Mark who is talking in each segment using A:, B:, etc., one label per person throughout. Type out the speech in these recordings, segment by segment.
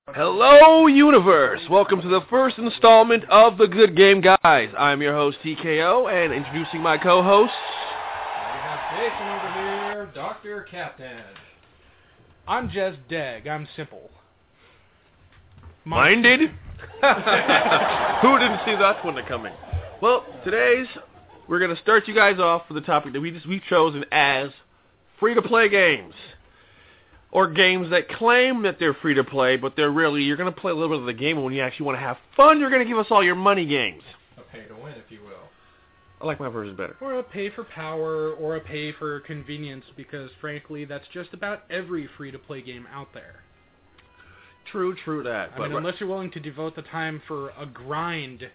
A: Hello, universe! Welcome to the first installment of The Good Game Guys. I'm your host, TKO, and introducing my co-hosts.
B: We have Jason over here, Dr. Captain.
C: I'm just Deg. I'm simple.
A: Minded? Who didn't see that one coming? Well, we're going to start you guys off with the topic that we've chosen as free-to-play games. Or games that claim that they're free-to-play, but you're going to play a little bit of the game, and when you actually want to have fun, you're going to give us all your money games.
B: A pay-to-win, if you will.
A: I like my version better.
C: Or a pay for power, or a pay for convenience, because frankly, that's just about every free-to-play game out there.
A: True that.
C: I mean, unless you're willing to devote the time for a grind.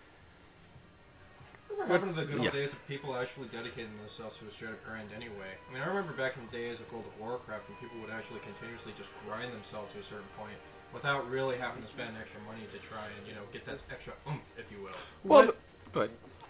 B: What happened to the good old days of people actually dedicating themselves to a straight-up grind anyway? I mean, I remember back in the days of World of Warcraft when people would actually continuously just grind themselves to a certain point without really having to spend extra money to try and, get that extra oomph, if you will.
A: Well, but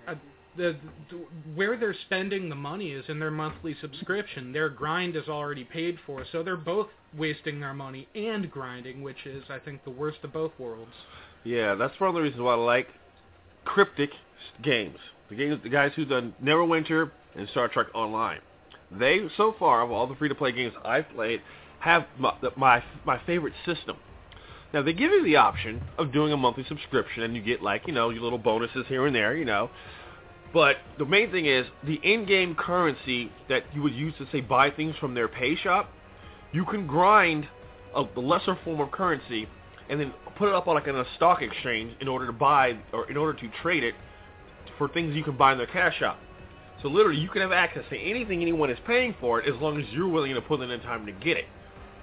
C: where they're spending the money is in their monthly subscription. Their grind is already paid for, so they're both wasting their money and grinding, which is, I think, the worst of both worlds.
A: Yeah, that's one of the reasons why I like cryptic games. The guys who've done Neverwinter and Star Trek Online. They, so far, of all the free-to-play games I've played, have my favorite system. Now, they give you the option of doing a monthly subscription, and you get, your little bonuses here and there, But the main thing is, the in-game currency that you would use to, say, buy things from their pay shop, you can grind the lesser form of currency and then put it up on a stock exchange in order to buy, or in order to trade it for things you can buy in their cash shop. So literally, you can have access to anything anyone is paying for it as long as you're willing to put in the time to get it.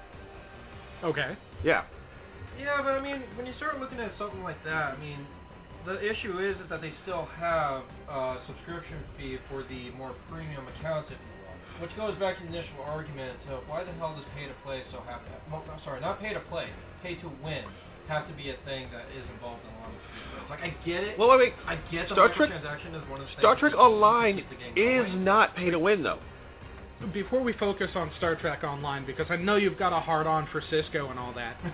C: Okay.
A: Yeah.
B: Yeah, but I mean, when you start looking at something like that, I mean, the issue is that they still have a subscription fee for the more premium accounts, if you will. Which goes back to the initial argument of why the hell does pay-to-play not pay-to-play, pay-to-win have to be a thing that is involved in a lot of these games. I get it.
A: Well, wait.
B: I get the
A: microtransaction
B: is one of the things.
A: Star Trek Online is not pay-to-win, though.
C: Before we focus on Star Trek Online, because I know you've got a hard-on for Cisco and all that.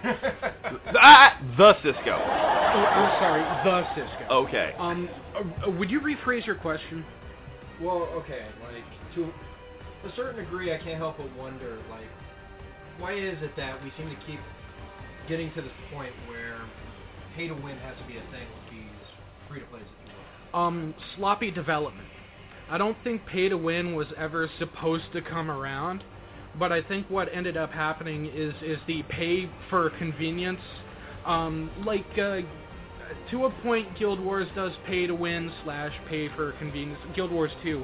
A: The Cisco.
C: I'm sorry, the Cisco.
A: Okay.
C: Would you rephrase your question?
B: Well, okay, to a certain degree, I can't help but wonder, why is it that we seem to keep getting to this point where pay-to-win has to be a thing with these free-to-plays, if you will?
C: Sloppy development. I don't think pay-to-win was ever supposed to come around, but I think what ended up happening is the pay for convenience. To a point, Guild Wars does pay-to-win / pay for convenience. Guild Wars 2.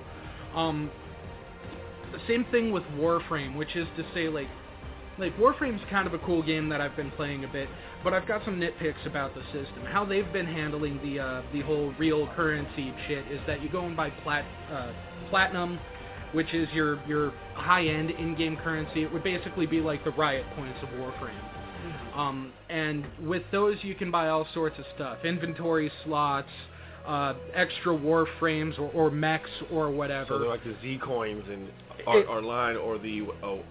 C: The same thing with Warframe, which is to say, Warframe's kind of a cool game that I've been playing a bit, but I've got some nitpicks about the system. How they've been handling the whole real currency shit is that you go and buy platinum, which is your high-end in-game currency. It would basically be like the riot points of Warframe. And with those, you can buy all sorts of stuff. Inventory slots, extra Warframes or mechs or whatever.
A: So they're like the Z-coins and Online or the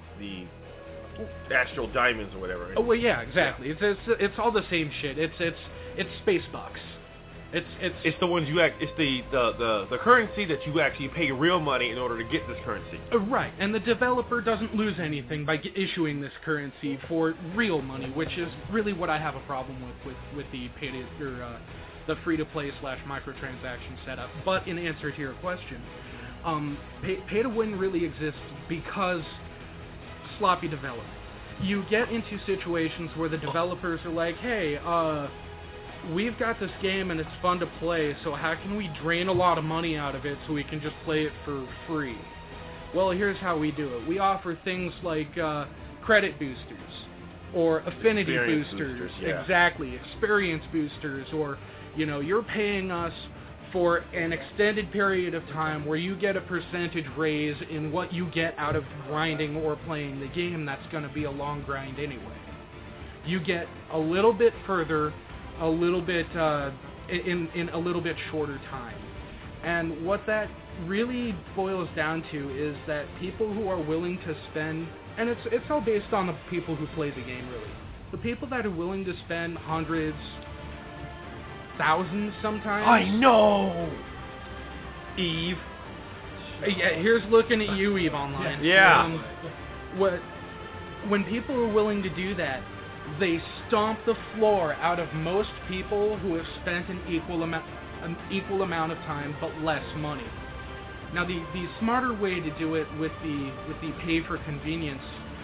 A: Astral Diamonds or whatever.
C: Oh well, yeah, exactly. Yeah. It's all the same shit. It's space bucks. It's
A: the ones it's the currency that you actually pay real money in order to get this currency.
C: Right, and the developer doesn't lose anything by issuing this currency for real money, which is really what I have a problem with the the free-to-play / microtransaction setup. But in answer to your question, pay-to-win really exists because sloppy development. You get into situations where the developers are like, hey, we've got this game and it's fun to play, so how can we drain a lot of money out of it so we can just play it for free? Well, here's how we do it. We offer things like credit boosters or affinity boosters.
A: Yeah.
C: Exactly, experience boosters, or you're paying us for an extended period of time where you get a percentage raise in what you get out of grinding or playing the game that's going to be a long grind anyway. You get a little bit further, a little bit in a little bit shorter time. And what that really boils down to is that people who are willing to spend, and it's all based on the people who play the game, really. the people that are willing to spend hundreds, thousands sometimes.
A: I know.
C: Eve. Yeah, here's looking at you, Eve Online.
A: Yeah.
C: When people are willing to do that, they stomp the floor out of most people who have spent an equal amount of time but less money. Now, the smarter way to do it with the pay for convenience,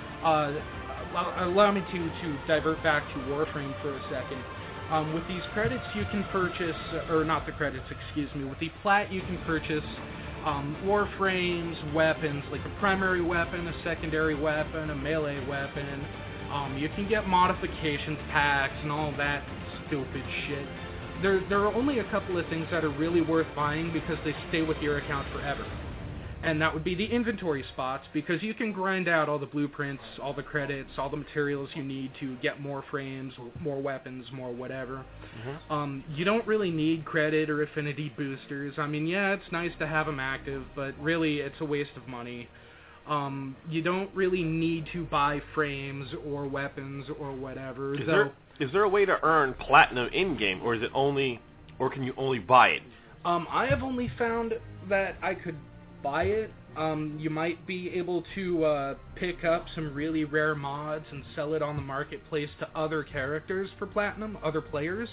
C: allow me to divert back to Warframe for a second. With these credits, you can purchase, or not the credits, excuse me. With the plat, you can purchase Warframes, weapons, like a primary weapon, a secondary weapon, a melee weapon. You can get modifications packs and all that stupid shit. There are only a couple of things that are really worth buying because they stay with your account forever. And that would be the inventory spots, because you can grind out all the blueprints, all the credits, all the materials you need to get more frames, more weapons, more whatever. Mm-hmm. You don't really need credit or affinity boosters. I mean, yeah, it's nice to have them active, but really it's a waste of money. You don't really need to buy frames or weapons or whatever.
A: Is there a way to earn platinum in-game, or can you only buy it?
C: I have only found that I could buy it. You might be able to pick up some really rare mods and sell it on the marketplace to other characters for platinum, other players.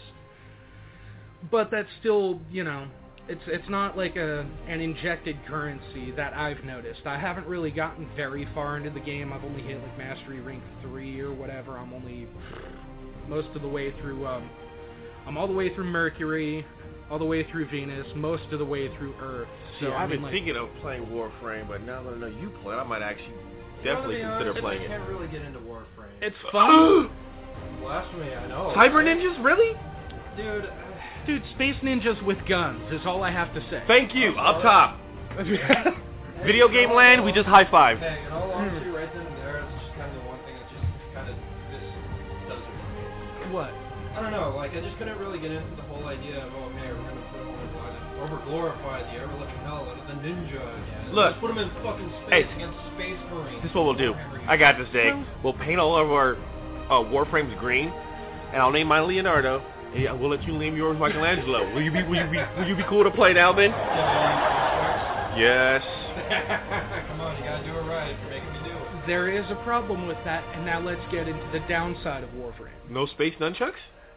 C: But that's still, it's not like an injected currency that I've noticed. I haven't really gotten very far into the game. I've only hit like Mastery Rank 3 or whatever. I'm only most of the way through, I'm all the way through Mercury, all the way through Venus, most of the way through Earth.
A: So I've been thinking of playing Warframe, but now that I know you play it, I might actually definitely consider playing it.
B: I can't really get into Warframe.
C: It's fun.
B: Blasphemy, I know.
A: Cyber Ninjas, really?
C: Dude, Space Ninjas with guns is all I have to say.
A: Thank you. Up top. Video game land, we just high five.
B: Hey, in all honesty, right then and there, it's just kind of the one thing that just kind of this does it for me.
C: What?
B: I don't know, I just couldn't really get into the whole idea of, hey, we're going to put over-glorify the ever-living hell out of the ninja again.
A: Look.
B: Let's put them in fucking space against Space Marines.
A: This is what we'll do. I got this, Dave. We'll paint all of our Warframes green, and I'll name mine Leonardo, and we'll let you name yours Michelangelo. Will you be cool to play now, then? Yes.
B: Come on, you gotta do it right if you're making me do it.
C: There is a problem with that, and now let's get into the downside of Warframe.
A: No space nunchucks?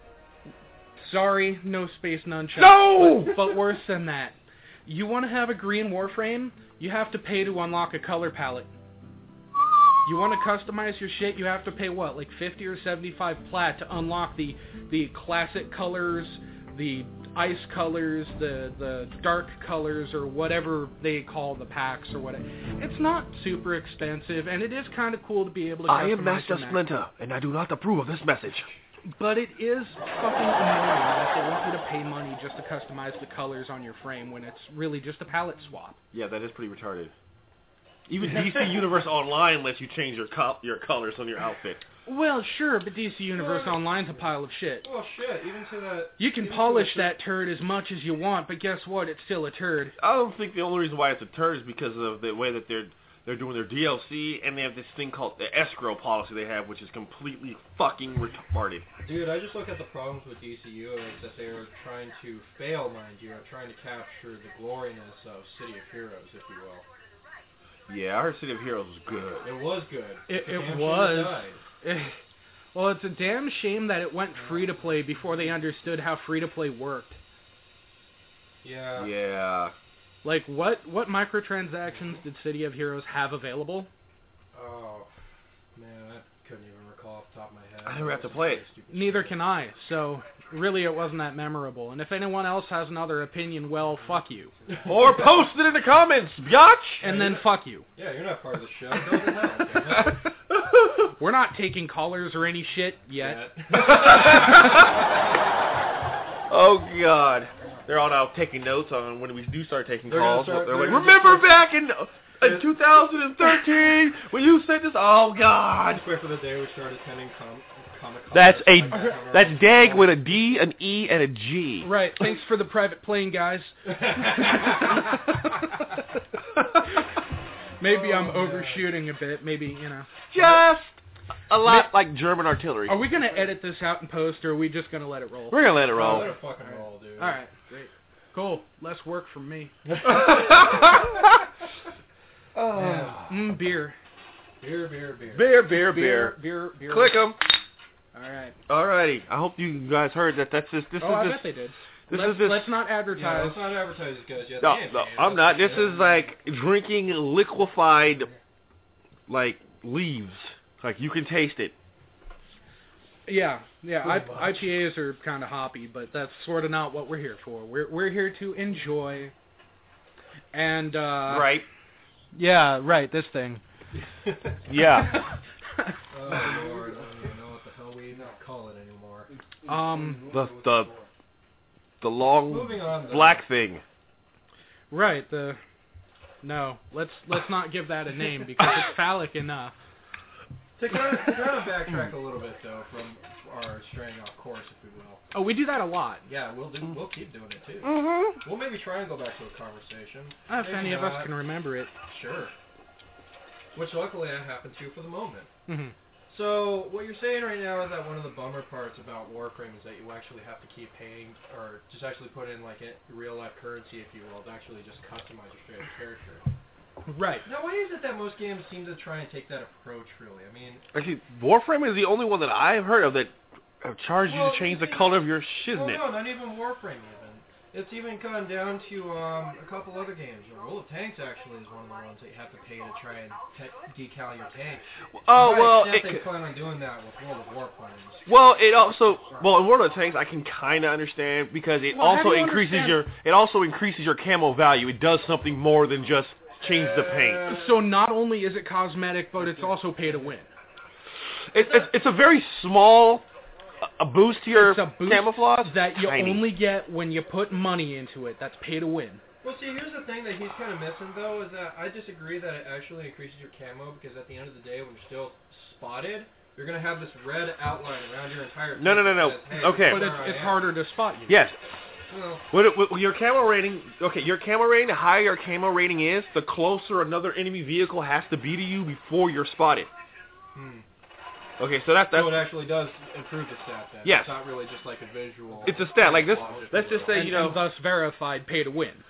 C: Sorry, no space nunchucks.
A: No!
C: But worse than that. You want to have a green Warframe, you have to pay to unlock a color palette. You want to customize your shit, you have to pay what, like 50 or 75 plat to unlock the classic colors, the ice colors, the dark colors, or whatever they call the packs or whatever. It's not super expensive, and it is kind of cool to be able to customize.
A: I am Master Splinter, and I do not approve of this message.
C: But it is fucking annoying that they want you to pay money just to customize the colors on your frame when it's really just a palette swap.
A: Yeah, that is pretty retarded. Even DC Universe Online lets you change your colors on your outfit.
C: Well, sure, but DC Universe Online's a pile of shit.
B: Well, shit, even to that...
C: You can polish that turd as much as you want, but guess what? It's still a turd.
A: I don't think the only reason why it's a turd is because of the way that they're doing their DLC, and they have this thing called the escrow policy they have, which is completely fucking retarded.
B: Dude, I just look at the problems with DCU is that they're trying to fail, mind you, at trying to capture the gloriness of City of Heroes, if you will.
A: Yeah, I heard City of Heroes was good.
B: It was good.
C: It was. Well, it's a damn shame that it went free-to-play before they understood how free-to-play worked.
B: Yeah.
A: Yeah.
C: Like, what microtransactions did City of Heroes have available?
B: Oh, man, I couldn't even recall off the top of my head.
A: I never have to play it.
C: Neither can I, so really it wasn't that memorable. And if anyone else has another opinion, well, fuck you.
A: Or post it in the comments, biatch!
C: And then fuck you.
B: Yeah, you're not part of the show. Go to hell.
C: We're not taking callers or any shit yet.
A: Oh, God. They're all now taking notes on when we do start taking calls. They're like, remember back in 2013 when you said this? Oh, God.
B: Just wait for the day we start attending Comic-Con.
A: That's DAG with a D, an E, and a G.
C: Right. Thanks for the private plane, guys. Maybe I'm overshooting a bit. Maybe,
A: Just a lot like German artillery.
C: Are we going to edit this out in post, or are we just going to let it roll?
A: We're going to let it roll.
B: Let it fucking roll, dude.
C: All right, great. Cool. Less work from me.
B: Yeah.
C: Beer.
B: Beer.
C: Beer.
A: Click them.
C: All right.
A: Alrighty. I hope you guys heard that. This
C: I
A: is
C: bet
A: just.
C: they did.
A: Let's
C: Let's not
B: Yeah,
C: advertise.
B: let's not advertise this, guys. Yet.
A: No, I'm not. This is like drinking liquefied, like leaves. Like you can taste it.
C: Yeah. IPAs are kind of hoppy, but that's sort of not what we're here for. We're here to enjoy. And
A: Right.
C: Yeah, right. This thing.
A: Yeah.
B: Oh Lord, I don't even know what the hell we call it anymore.
A: The long
B: Moving on, though.
A: black thing.
C: Right. No. Let's not give that a name because it's phallic enough.
B: To kind of backtrack a little bit though from our straying off course, if we will.
C: Oh, we do that a lot.
B: Yeah, we'll keep doing it too.
A: Mm-hmm.
B: We'll maybe try and go back to a conversation.
C: If
B: Maybe
C: any of
B: not.
C: us can remember it.
B: Sure. Which luckily I happen to for the moment.
C: Mm-hmm.
B: So what you're saying right now is that one of the bummer parts about Warframe is that you actually have to keep paying, or just actually put in like a real life currency, if you will, to actually just customize your straight character.
C: Right.
B: Now, why is it that most games seem to try and take that approach? Really, I mean,
A: Actually, Warframe is the only one that I've heard of that charges you
B: Well,
A: to change the
B: you see-
A: color of your
B: well,
A: shiznit.
B: no, not even Warframe even. It's even gone down to a couple other games. World of Tanks actually is one of the ones that you have to pay to try and decal your tank.
A: Oh
B: To
A: well,
B: what extent they plan on doing that with World of Warplanes.
A: in World of Tanks I can kind of understand because it
C: Well, how
A: also
C: do you
A: increases
C: understand-
A: your camo value. It does something more than just change the paint.
C: So not only is it cosmetic, but it's also pay to win.
A: It's a very small a boost to your
C: It's a boost
A: camouflage
C: that you
A: Tiny.
C: only get when you put money into it. That's pay to win.
B: Well, see, here's the thing that he's kind of missing, though, is that I disagree that it actually increases your camo, because at the end of the day, when you're still spotted, you're going to have this red outline around your entire tank.
A: No.
B: that says, hey,
A: Okay.
C: But
B: this is where I
C: it's
B: am.
C: harder to spot you.
A: Yes.
B: Well,
A: What your camo rating? Okay, your camo rating. The higher your camo rating is, the closer another enemy vehicle has to be to you before you're spotted. Okay, so that's
B: so it actually does improve the stat, then.
A: Yes.
B: It's not really just like a visual.
A: it's a stat like this.
B: camouflage, if
A: Let's
B: you
A: just
B: will.
A: say
C: And thus verified pay to win.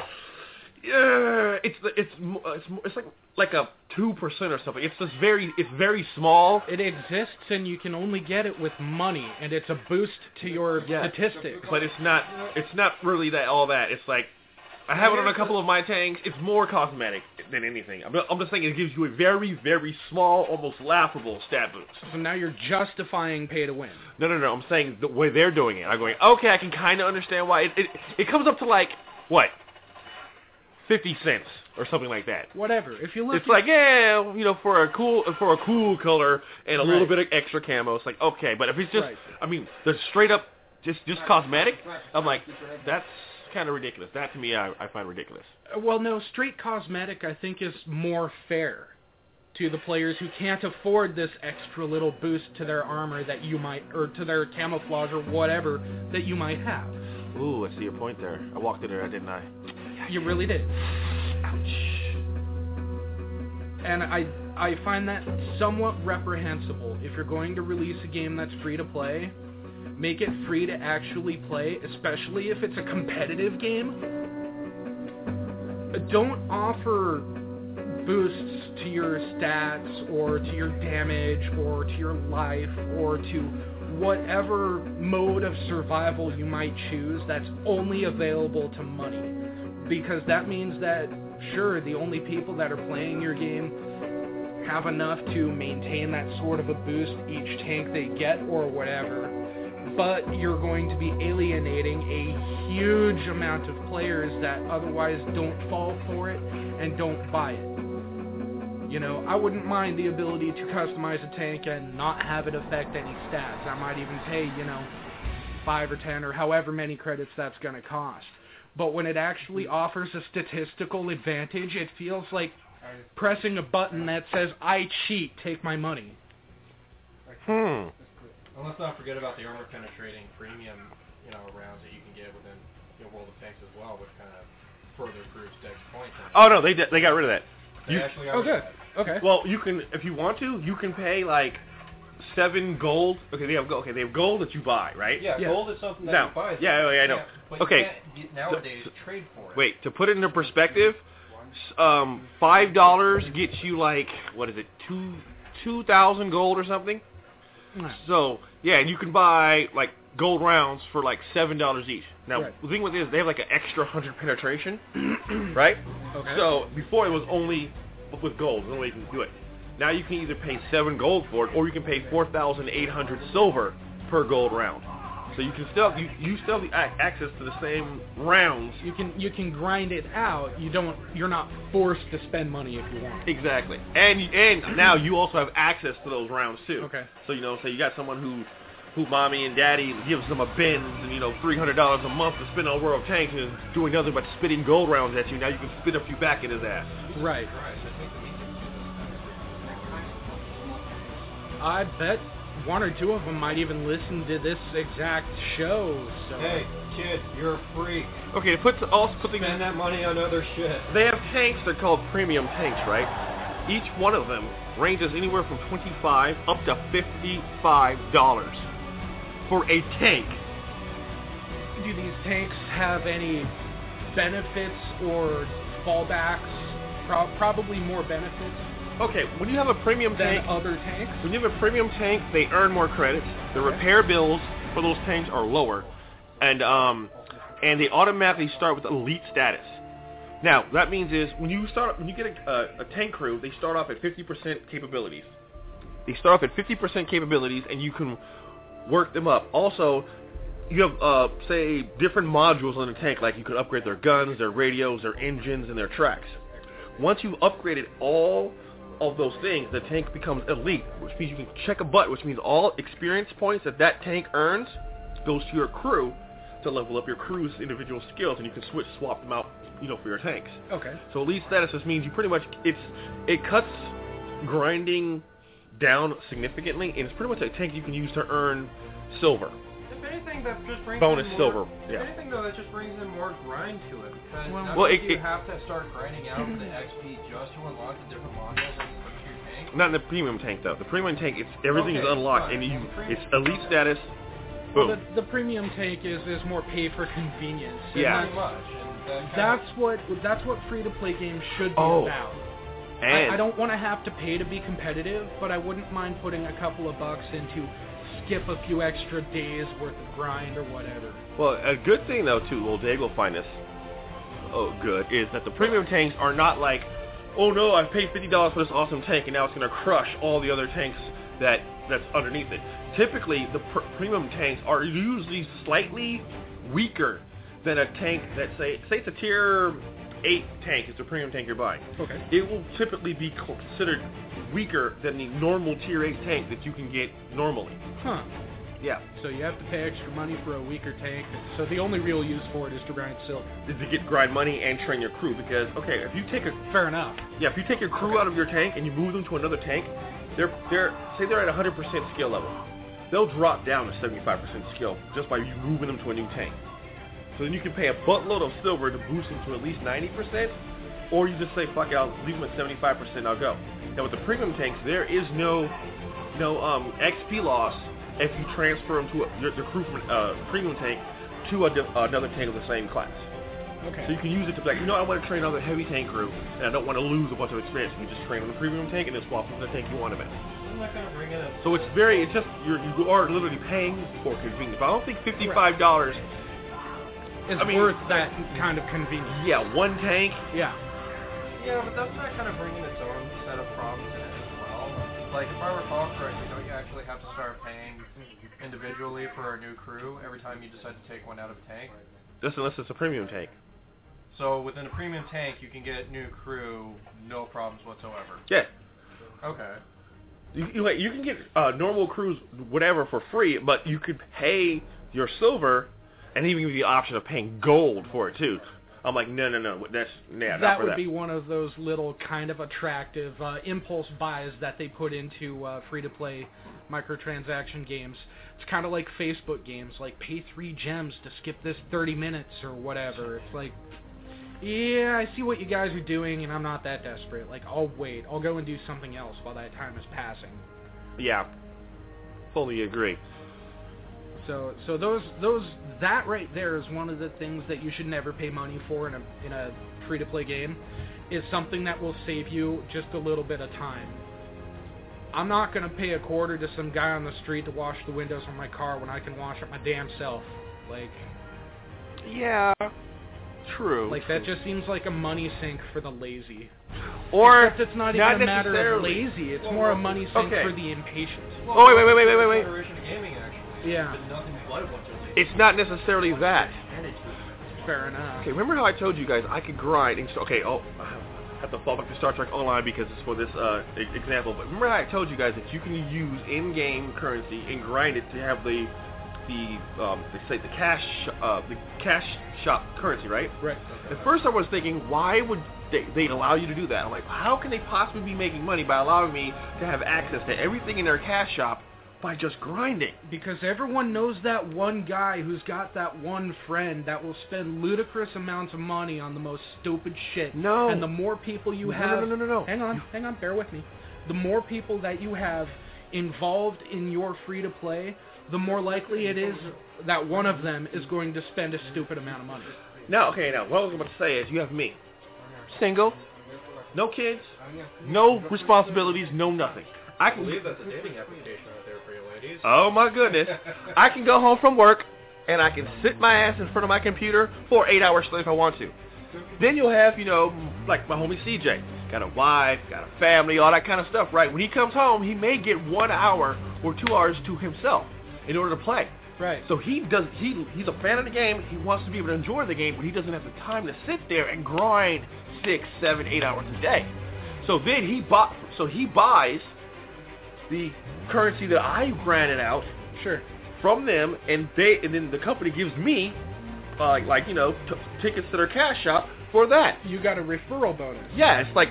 A: it's like a 2% or something. It's very small.
C: It exists, and you can only get it with money, and it's a boost to your statistics.
A: But it's not really all that. It's like I have it on a couple of my tanks. It's more cosmetic than anything. I'm just saying it gives you a very, very small, almost laughable stat boost.
C: So now you're justifying pay to win.
A: No. I'm saying the way they're doing it. I'm going, okay, I can kind of understand why. It comes up to like, what, 50 cents or something like that.
C: Whatever. If you look
A: It's like, yeah, for a cool color and a little
C: Right.
A: bit of extra camo, it's like, okay. But if it's just,
C: Right.
A: I mean, the straight up, just cosmetic, I'm like, that's kind of ridiculous. That to me, I find ridiculous.
C: Well, no, straight cosmetic I think is more fair to the players who can't afford this extra little boost to their armor that you might, or to their camouflage or whatever that you might have.
A: Ooh, I see your point there. I walked in there, didn't I?
C: You really did.
A: Ouch.
C: And I find that somewhat reprehensible. If you're going to release a game that's free to play, make it free to actually play, especially if it's a competitive game. Don't offer boosts to your stats or to your damage or to your life or to whatever mode of survival you might choose that's only available to money. Because that means that, sure, the only people that are playing your game have enough to maintain that sort of a boost each tank they get or whatever, but you're going to be alienating a huge amount of players that otherwise don't fall for it and don't buy it. You know, I wouldn't mind the ability to customize a tank and not have it affect any stats. I might even pay, 5 or 10 or however many credits that's going to cost. But when it actually offers a statistical advantage, it feels like pressing a button that says, I cheat, take my money.
B: And let's not forget about the armor penetrating premium, rounds that you can get within World of Tanks as well, which kind of further proves Deck's point.
A: Oh no, they got rid of that.
B: They actually got rid of that.
C: Okay.
A: Well, you can, if you want to, you can pay like 7 gold. Okay, they have gold that you buy, right?
B: Yeah,
C: Yeah.
B: gold is something that
A: Now,
B: you buy.
A: yeah, I know.
B: But
A: Okay.
B: you can't nowadays trade for it.
A: Wait, to put it into perspective, $5 gets you like, what is it, 2,000 gold or something?
C: No.
A: So, yeah, and you can buy, like, gold rounds for, like, $7 each. Now,
C: Right.
A: the thing with this, they have, like, an extra 100 penetration, right?
C: Okay.
A: So, before it was only with gold, the only way you can do it. Now you can either pay 7 gold for it, or you can pay 4,800 silver per gold round. So you can still you still have access to the same rounds.
C: You can grind it out. You're not forced to spend money if you want.
A: Exactly. And now you also have access to those rounds too.
C: Okay.
A: So say you got someone who mommy and daddy gives them a Benz and $300 a month to spend on World of Tanks and is doing nothing but spitting gold rounds at you. Now you can spit a few back in his ass.
C: Right. I bet 1 or 2 of them might even listen to this exact show. So.
B: Hey, kid, you're a freak.
A: Okay, to put things.
B: Spend that money on other shit.
A: They have tanks. They're called premium tanks, right? Each one of them ranges anywhere from $25 up to $55 for a tank.
C: Do these tanks have any benefits or fallbacks? Probably more benefits
A: Okay, when you have a premium
C: than
A: tank,
C: other tanks.
A: when you have a premium tank, they earn more credits. The repair bills for those tanks are lower, and they automatically start with elite status. Now, that means is when you get a tank crew, they start off at 50% capabilities. They start off at 50% capabilities, and you can work them up. Also, you have say different modules on the tank, like you can upgrade their guns, their radios, their engines, and their tracks. Once you've upgraded all of those things, the tank becomes elite, which means you can check a butt, which means all experience points that tank earns goes to your crew to level up your crew's individual skills, and you can swap them out, for your tanks.
C: Okay.
A: So elite status just means you pretty much it cuts grinding down significantly, and it's pretty much a tank you can use to earn silver.
B: If anything, that just brings
A: Bonus
B: in more,
A: silver,
B: If
A: yeah.
B: anything, though, that just brings in more grind to it. Because not
A: Well,
B: only
A: it-
B: do you
A: it-
B: have to start grinding out the XP just to unlock the different modules that you put to your tank.
A: Not in the premium tank though. The premium tank, everything is
B: Okay,
A: unlocked,
B: fine.
A: and
B: The
A: it's
B: premium-
A: elite status.
C: Well,
A: Boom.
C: the premium tank is more pay for convenience. and
A: Yeah.
B: Pretty much. And
C: That's what free-to-play games should be
A: Oh.
C: about.
A: And
C: I don't want to have to pay to be competitive, but I wouldn't mind putting a couple of bucks into skip a few extra days worth of grind or whatever.
A: well, a good thing though too, well, Dave will find this. Oh, good is that the premium tanks are not like, oh no, I paid $50 for this awesome tank, and now it's going to crush all the other tanks that's underneath it. Typically, the premium tanks are usually slightly weaker than a tank that say it's a tier 8 tank. It's a premium tank you're buying.
C: Okay.
A: It will typically be considered weaker than the normal tier 8 tank that you can get normally.
C: Huh.
A: Yeah.
C: So you have to pay extra money for a weaker tank. So the only real use for it is to grind silver.
A: To get grind money and train your crew, because okay, if you take
C: Fair enough.
A: if you take your crew out of your tank and you move them to another tank, they're at 100% skill level. They'll drop down to 75% skill just by you moving them to a new tank. So then you can pay a buttload of silver to boost them to at least 90%, or you just say, fuck it, I'll leave them at 75%, I'll go. Now with the premium tanks, there is no XP loss if you transfer them to your crew from a premium tank to another tank of the same class.
C: Okay.
A: So you can use it to be like, I want to train another heavy tank crew, and I don't want to lose a bunch of experience. You just train on the premium tank and then swap to the tank you want them in.
B: I'm not going to bring it up.
A: So it's just, you are literally paying for convenience. But I don't think $55,
C: It's worth that kind of convenience.
A: yeah, one tank,
C: Yeah.
B: Yeah, but that's not kind of bringing its own set of problems in it as well. Like, if I recall correctly, don't you actually have to start paying individually for a new crew every time you decide to take one out of a tank?
A: just unless it's a premium tank.
B: So within a premium tank, you can get new crew, no problems whatsoever.
A: Yeah.
B: Okay.
A: You can get normal crews, whatever, for free, but you could pay your silver and even give you the option of paying gold for it, too. I'm like, no, that's, not
C: That
A: for
C: would
A: that.
C: be one of those little kind of attractive impulse buys that they put into free-to-play microtransaction games. It's kind of like Facebook games, like pay 3 gems to skip this 30 minutes or whatever. It's like, yeah, I see what you guys are doing, and I'm not that desperate. Like, I'll wait. I'll go and do something else while that time is passing.
A: Yeah. Fully agree.
C: So that right there is one of the things that you should never pay money for in a free-to-play game, is something that will save you just a little bit of time. I'm not going to pay a quarter to some guy on the street to wash the windows on my car when I can wash it my damn self. Like,
A: yeah, true.
C: Like, that just seems like a money sink for the lazy.
A: Or
C: except it's not even a matter of lazy. It's more a money sink for the impatient.
A: Oh, wait.
B: Generation of gaming, actually.
C: Yeah.
B: It's been nothing but a bunch of lazy.
A: It's not necessarily that.
C: Fair enough.
A: Okay, remember how I told you guys I could grind and I have to fall back to Star Trek Online because it's for this example. But remember how I told you guys that you can use in-game currency and grind it to have the cash shop currency, right?
C: Right.
A: At first I was thinking, why would they allow you to do that? I'm like, how can they possibly be making money by allowing me to have access to everything in their cash shop by just grinding?
C: Because everyone knows that one guy who's got that one friend that will spend ludicrous amounts of money on the most stupid shit.
A: No.
C: And the more people you have...
A: No.
C: Hang on, bear with me. The more people that you have involved in your free-to-play, the more likely it is that one of them is going to spend a stupid amount of money.
A: Now, what I was about to say is, you have me. Single, no kids, no responsibilities, no nothing.
B: I believe that's a dating application out there for you ladies.
A: Oh my goodness. I can go home from work and I can sit my ass in front of my computer for 8 hours straight if I want to. Then you'll have, like my homie CJ. Got a wife, got a family, all that kind of stuff, right? When he comes home, he may get 1 hour or 2 hours to himself in order to play.
C: Right.
A: So he's a fan of the game. He wants to be able to enjoy the game, but he doesn't have the time to sit there and grind 6, 7, 8 hours a day. So then he buys the currency that I granted out,
C: sure,
A: from them, and then the company gives me, tickets to their cash shop for that.
C: You got a referral bonus.
A: Yeah, it's like,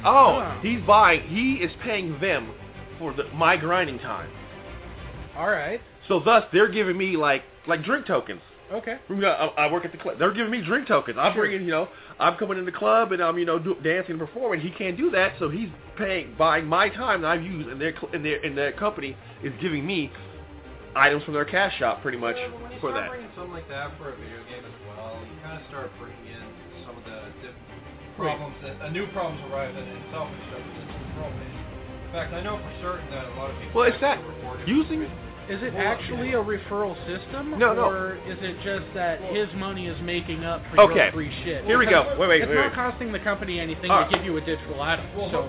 A: he is paying them for my grinding time.
C: All right.
A: So thus, they're giving me like drink tokens.
C: Okay.
A: I work at the club. They're giving me drink tokens. I'm bringing, I'm coming in the club and I'm, dancing and performing. He can't do that, so he's buying my time that I've used, and their company is giving me items from their cash shop, pretty much, for that.
B: When you start bringing something like that for a video game as well, you kind of start bringing in some of the problems that new problems arise in self-destruct system. In fact, I know for certain that a lot of people.
A: Well, it's that using.
C: Is it actually a referral system?
A: No.
C: Or is it just that his money is making up for your free shit?
A: Here we go. Wait.
C: It's not costing the company anything to give you a digital item.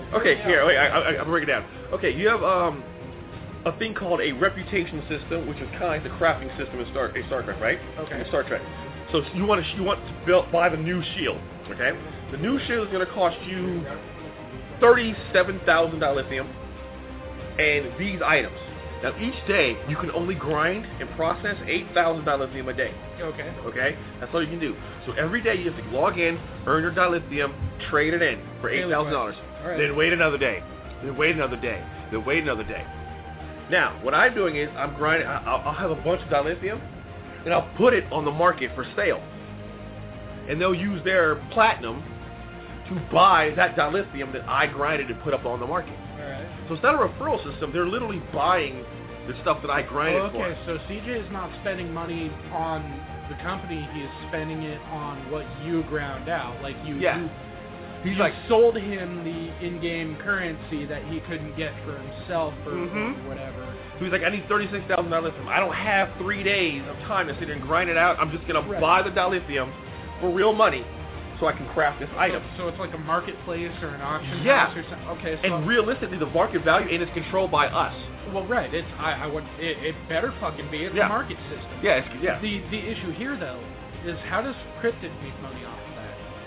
A: I'll break it down. Okay, you have a thing called a reputation system, which is kind of like the crafting system in Star Trek, right?
C: Okay.
A: In Star Trek. So you want to buy the new shield, okay? The new shield is going to cost you 37,000 dilithium and these items. Now, each day, you can only grind and process 8,000 dilithium a day.
C: Okay.
A: Okay? That's all you can do. So every day, you have to log in, earn your dilithium, trade it in for $8,000.
C: Right.
A: Then wait another day. Then wait another day. Then wait another day. Now, what I'm doing is I'm grinding. I'll have a bunch of dilithium, and I'll put it on the market for sale. And they'll use their platinum to buy that dilithium that I grinded and put up on the market.
C: Alright.
A: So it's not a referral system. They're literally buying the stuff that I grinded for.
C: Okay, so CJ is not spending money on the company. He is spending it on what you ground out. Like you sold him the in-game currency that he couldn't get for himself or whatever.
A: So he's like, I need 36,000 dilithium. I don't have 3 days of time to sit there and grind it out. I'm just going to buy the dilithium for real money so I can craft this item.
C: So it's like a marketplace or an auction
A: house
C: or something? Okay, so...
A: And realistically, the market value and it's controlled by us.
C: Well, right. It better fucking be. It's a market system.
A: Yeah.
C: The issue here, though, is how does Cryptic make money off of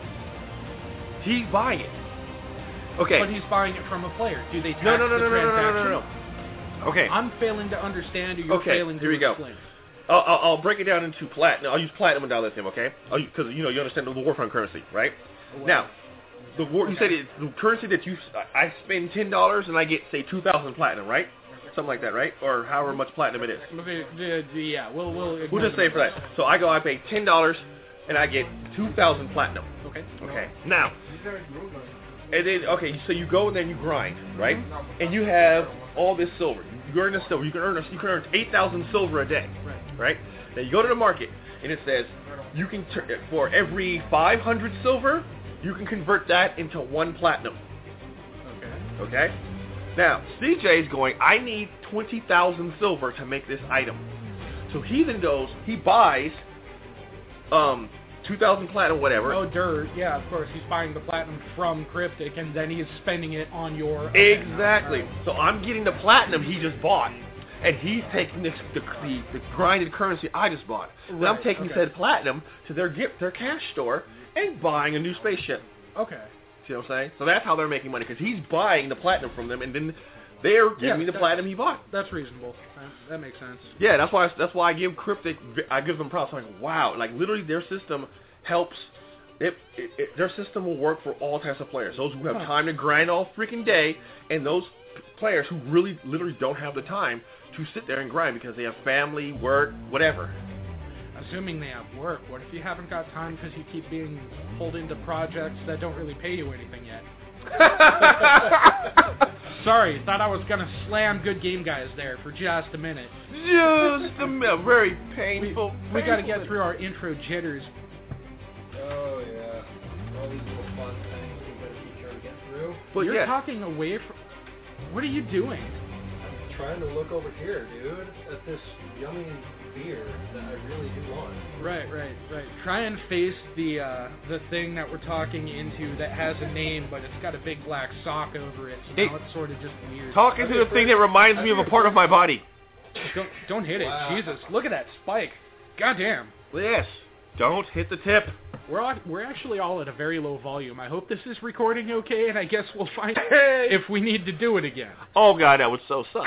C: that?
A: He's buying it. Okay.
C: But he's buying it from a player. Do they tax
A: the
C: transaction?
A: No. Okay.
C: I'm failing to understand, or you're failing to explain.
A: I'll break it down into platinum. I'll use platinum and dilithium, okay? Because you understand the Warframe currency, right? Well, now, you said the currency that I spend $10 and I get, say, 2,000 platinum, right? Something like that, right? Or however much platinum it is.
C: Yeah, we'll
A: just say for that. So I pay $10 and I get 2,000 platinum.
C: Okay.
A: Now, and then so you go and then you grind, right? And you have all this silver. earn a silver. You can earn 8,000 silver a day. Right. Now you go to the market, and it says you can for every 500 silver, you can convert that into 1 platinum. Okay. Now CJ's going, I need 20,000 silver to make this item. So he then goes, he buys 2,000 platinum, whatever.
C: Oh, dirt. Yeah, of course. He's buying the platinum from Cryptic, and then he's spending it on your...
A: Exactly. So I'm getting the platinum he just bought, and he's taking the grinded currency I just bought. Then I'm taking said platinum to their cash store and buying a new spaceship.
C: Okay.
A: See what I'm saying? So that's how they're making money, because he's buying the platinum from them, and then they're giving me the platinum he bought.
C: That's reasonable. That makes sense.
A: Yeah, that's why I give Cryptic, I give them props. I'm like, wow, like literally their system helps. Their system will work for all types of players. Those who have time to grind all freaking day, and those players who really literally don't have the time to sit there and grind because they have family, work, whatever.
C: Assuming they have work, what if you haven't got time because you keep being pulled into projects that don't really pay you anything yet? Sorry, thought I was gonna slam Good Game Guys there for just a minute.
A: Just a minute, very painful.
C: We gotta get through our intro jitters.
B: Oh yeah, all these little fun things we gotta be trying to get through.
C: Well, you're talking away from... What are you doing?
B: I'm trying to look over here, dude, at this yummy beer that I really do want.
C: Right. Try and face the thing that we're talking into that has a name, but it's got a big black sock over it, so now it's sort of just weird.
A: Talking to the thing that reminds me of a part of my body.
C: Don't hit it. Wow. Jesus, look at that spike. Goddamn.
A: Yes. Don't hit the tip.
C: We're actually all at a very low volume. I hope this is recording okay, and I guess we'll find out if we need to do it again.
A: Oh God, that would so suck.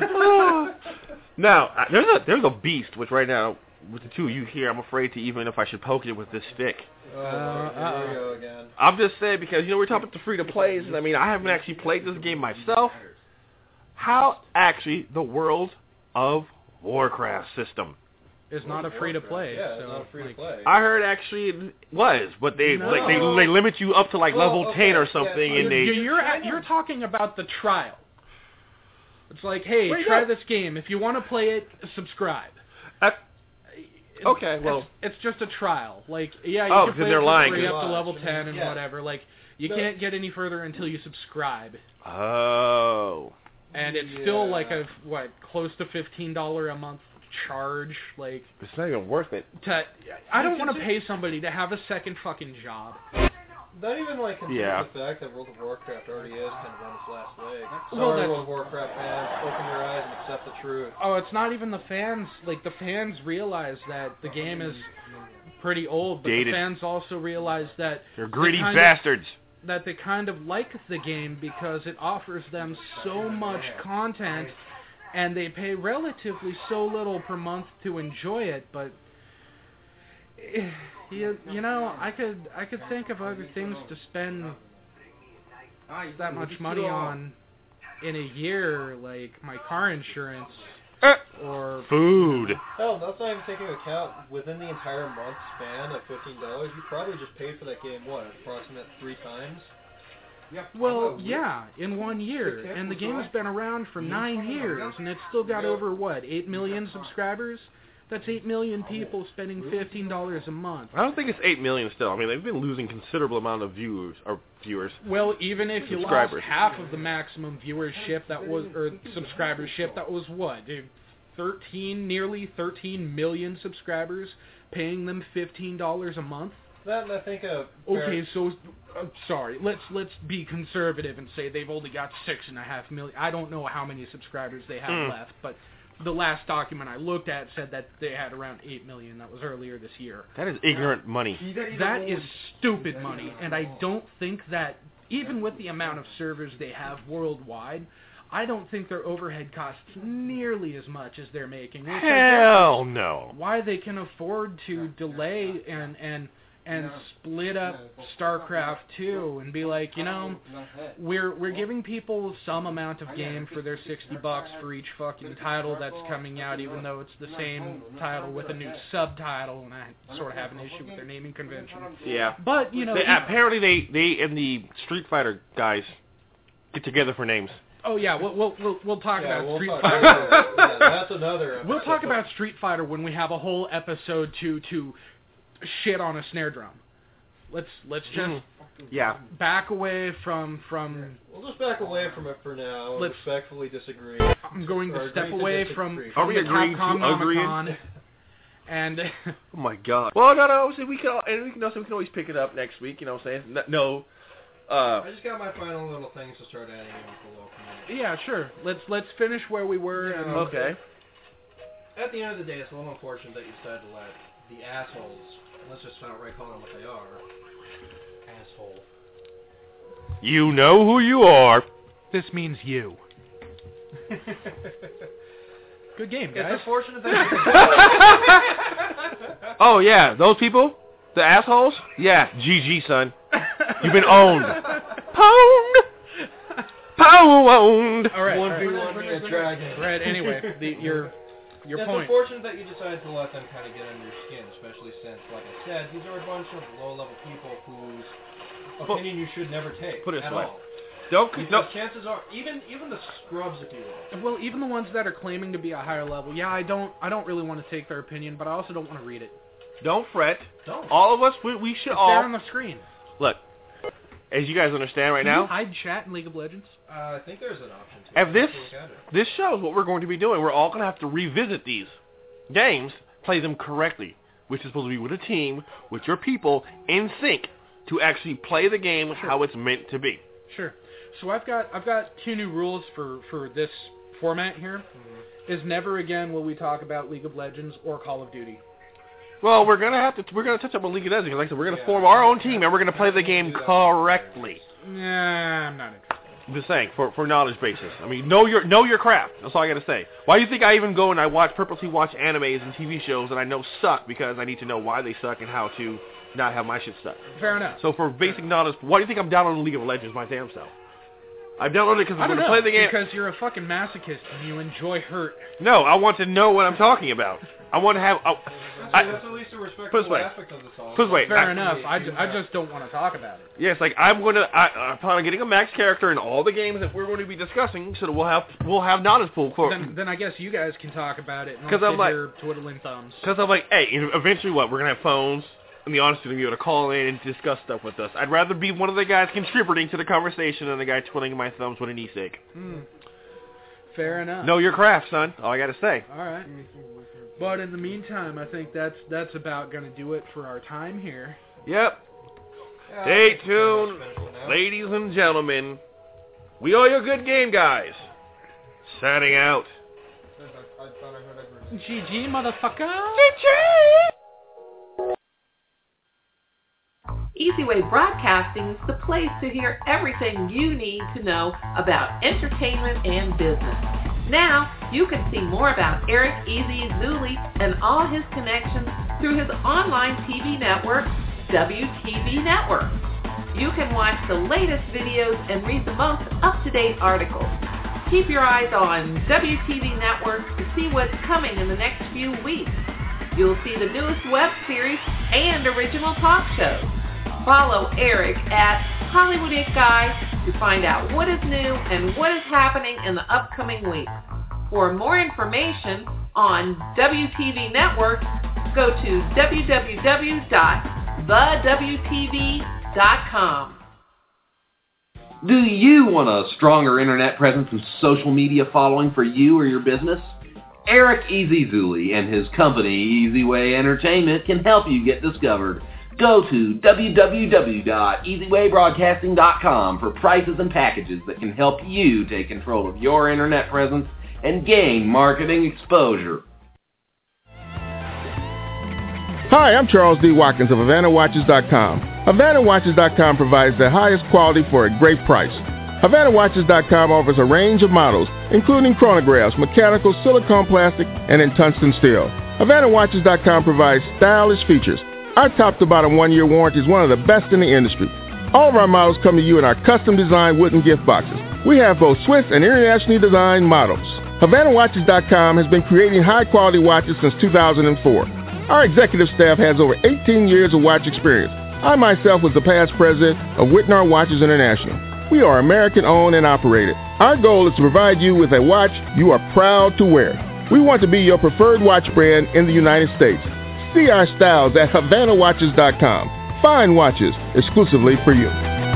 A: Now, there's a beast, which right now, with the two of you here, I'm afraid to even if I should poke it with this stick.
B: Here we go again.
A: I'm just saying because, we're talking about the free-to-plays, and I haven't actually played this game myself. How actually the World of Warcraft system
C: is not a free-to-play.
B: Yeah, it's not free-to-play.
A: I heard actually it was, but they limit you up to level 10 or something, and
C: you're talking about the trial. It's like, hey, try this game. If you want to play it, subscribe.
A: Okay, well,
C: it's just a trial. You can play it for free up to level 10 and whatever. You can't get any further until you subscribe.
A: Oh.
C: And it's still close to $15 a month charge.
A: It's not even worth it.
C: I don't want to pay somebody to have a second fucking job.
B: Not even consider the fact that World of Warcraft already is kind of on its last leg. Sorry, World of Warcraft fans, open your eyes and accept the truth.
C: Oh, it's not even the fans. The fans realize that the game is pretty old, but
A: dated.
C: The fans also realize that
A: they're greedy bastards.
C: That they kind of like the game because it offers them so much content, and they pay relatively so little per month to enjoy it, but... I could think of other things to spend that much money on in a year, like my car insurance or
A: food.
B: Hell, that's not even taking into account within the entire month span of $15. You probably just paid for that game approximate 3 times.
C: Well, yeah, in 1 year, and the game has been around for 9 years, and it's still got over 8 million subscribers. That's 8 million people spending $15 a month.
A: I don't think it's 8 million still. They've been losing considerable amount of viewers.
C: Well, even if you lost half of the maximum viewership or subscribership, that was nearly 13 million subscribers, paying them $15 a month.
B: I think
C: okay, so sorry. Let's be conservative and say they've only got 6.5 million. I don't know how many subscribers they have left, but the last document I looked at said that they had around 8 million. That was earlier this year.
A: That is ignorant money.
C: That is stupid money, and I don't think that, even with the amount of servers they have worldwide, I don't think their overhead costs nearly as much as they're making.
A: Hell no.
C: Why they can afford to delay and split up StarCraft 2 and be like, we're giving people some amount of game for their $60 for each fucking title that's coming out, even though it's the same title with a new subtitle, and I sort of have an issue with their naming convention.
A: Yeah.
C: But,
A: apparently they and the Street Fighter guys get together for names.
C: Oh yeah, we'll talk about Street
B: talk
C: Fighter.
B: about, that's another episode.
C: We'll talk about Street Fighter when we have a whole episode to shit on a snare drum. Let's just back away from.
B: We'll just back away from it for now.
C: Let's
B: respectfully disagree.
C: I'm going to step away from the
A: Capcom
C: Nomicon. And
A: oh my God. Well, no. See, we can always pick it up next week. You know what I'm saying? No.
B: I just got my final little things to start adding in below.
C: Yeah, sure. Let's finish where we were.
B: Yeah,
A: okay.
B: At the end of the day, it's a little unfortunate that you decided to let the assholes, let's just outright call them what they are, asshole.
A: You know who you are.
C: This means you. Good game, guys.
B: It's unfortunate that
A: Oh, yeah, those people? The assholes? Yeah, GG, son. You've been owned. Pwned! Pwned!
C: All right.
B: 1v1 dragon.
C: Right, anyway, your
B: it's
C: point.
B: It's unfortunate that you decided to let them kind of get under your skin, especially since, like I said, these are a bunch of low-level people whose opinion you should never take
A: put it
B: at
A: this way.
B: all.
A: No.
B: Chances are, even the scrubs, if you will.
C: Well, even the ones that are claiming to be a higher level, yeah, I don't really want to take their opinion, but I also don't want to read it.
A: Don't fret.
B: Don't.
A: All of us, we should
C: it's
A: all...
C: there on the screen.
A: Look, as you guys understand right
C: Can
A: now...
C: you hide chat in League of Legends?
B: I think there's an option to
A: If this shows what we're going to be doing. We're all going to have to revisit these games, play them correctly, which is supposed to be with a team, with your people, in sync, to actually play the game how it's meant to be.
C: Sure. So I've got 2 new rules for this format here. Mm-hmm. Is never again will we talk about League of Legends or Call of Duty.
A: Well, we're gonna touch up on League of Legends because, like I said, we're gonna form our own team and we're gonna play the game correctly.
C: Nah, I'm not interested.
A: I'm just saying, for knowledge basis. I mean, know your craft. That's all I gotta say. Why do you think I even go and purposely watch animes and TV shows that I know suck because I need to know why they suck and how to not have my shit stuck.
C: Fair enough.
A: So for basic knowledge, why do you think I'm downloading League of Legends my damn self? I've downloaded it because I'm going to play the game.
C: Because you're a fucking masochist and you enjoy hurt.
A: No, I want to know what I'm talking about. I want to have...
B: that's at least a respectful aspect of this all.
C: Fair enough. I just don't want to talk about it.
A: Yes, like I'm plan on getting a max character in all the games that we're going to be discussing, so that we'll have knowledge pool for.
C: Then I guess you guys can talk about it. Because I'm like twiddling thumbs.
A: Because I'm like, hey, eventually we're going to have phones, and the audience is going to be able to call in and discuss stuff with us. I'd rather be one of the guys contributing to the conversation than the guy twiddling my thumbs with an e-cig.
C: Fair enough.
A: Know your craft, son. All I got to say.
C: All right. But in the meantime, I think that's about going to do it for our time here.
A: Yep. Stay tuned, ladies and gentlemen. We owe you a good game, guys. Signing out.
C: GG, motherfucker.
A: GG!
D: EasyWay Broadcasting is the place to hear everything you need to know about entertainment and business. Now, you can see more about Eric Easy Zuli and all his connections through his online TV network, WTV Network. You can watch the latest videos and read the most up-to-date articles. Keep your eyes on WTV Network to see what's coming in the next few weeks. You'll see the newest web series and original talk shows. Follow Eric at Hollywood It Guy to find out what is new and what is happening in the upcoming week. For more information on WTV Network, go to www.thewtv.com.
E: Do you want a stronger internet presence and social media following for you or your business? Eric Easy Zuli and his company, EasyWay Entertainment, can help you get discovered. Go to www.easywaybroadcasting.com for prices and packages that can help you take control of your internet presence and gain marketing exposure.
F: Hi, I'm Charles D. Watkins of HavanaWatches.com. HavanaWatches.com provides the highest quality for a great price. HavanaWatches.com offers a range of models, including chronographs, mechanical, silicone plastic, and in tungsten steel. HavanaWatches.com provides stylish features. Our top-to-bottom 1-year warranty is one of the best in the industry. All of our models come to you in our custom-designed wooden gift boxes. We have both Swiss and internationally designed models. HavanaWatches.com has been creating high-quality watches since 2004. Our executive staff has over 18 years of watch experience. I myself was the past president of Whitnall Watches International. We are American-owned and operated. Our goal is to provide you with a watch you are proud to wear. We want to be your preferred watch brand in the United States. See our styles at HavanaWatches.com. Fine watches exclusively for you.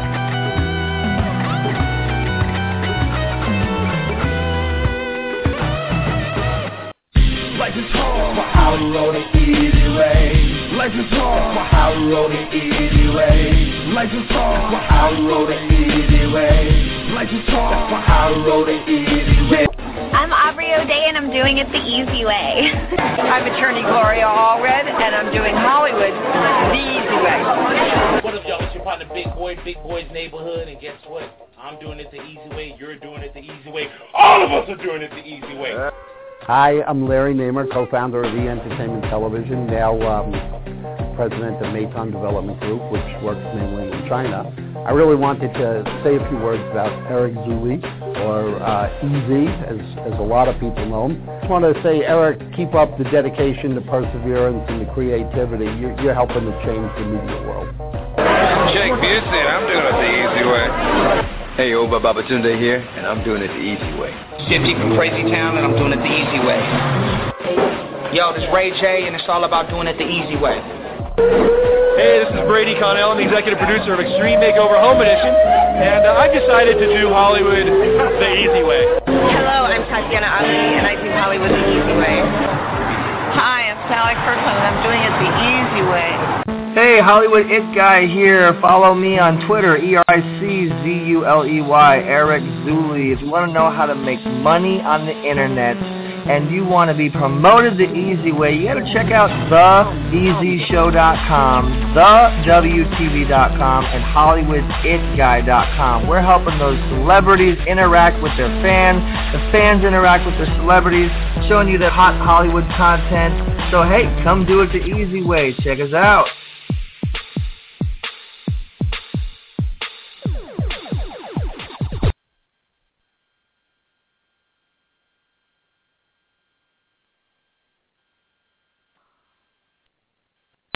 G: Life is hard, but how to roll the easy way. Life is hard, but how to roll the easy way. Life is hard, but how to roll the easy way. Life is hard, but how to roll the easy way.
H: I'm Aubrey O'Day, and I'm doing it the easy way.
I: I'm attorney Gloria Allred, and I'm doing Hollywood the easy way.
J: What up, y'all? It's your partner, Big Boy's Neighborhood, and guess what? I'm doing it the easy way. You're doing it the easy way. All of us are doing it the easy way.
K: Hi, I'm Larry Namer, co-founder of E! Entertainment Television, now president of Meitan Development Group, which works mainly in China. I really wanted to say a few words about Eric Zuli, or EZ, as a lot of people know him. I just want to say, Eric, keep up the dedication, the perseverance, and the creativity. You're helping to change the media world.
L: Jake Busey, I'm doing it the easy way. Hey, Oba Babatunde here, and I'm doing it the easy way.
M: Shifty from Crazy Town, and I'm doing it the easy way. Yo, this is Ray J, and it's all about doing it the easy way.
N: Hey, this is Brady Connell. I'm the executive producer of Extreme Makeover Home Edition, and I've decided to do Hollywood the easy way.
O: Hello, I'm Tatiana Ali, and I do Hollywood the easy way. Hi, I'm Sally Kirkland, and I'm doing it the easy way.
P: Hey, Hollywood It Guy here. Follow me on Twitter, ERICZULEY, Eric Zuli. If you want to know how to make money on the internet and you want to be promoted the easy way, you got to check out TheEasyShow.com, TheWTV.com, and HollywoodItGuy.com. We're helping those celebrities interact with their fans, the fans interact with their celebrities, showing you the hot Hollywood content. So, hey, come do it the easy way. Check us out.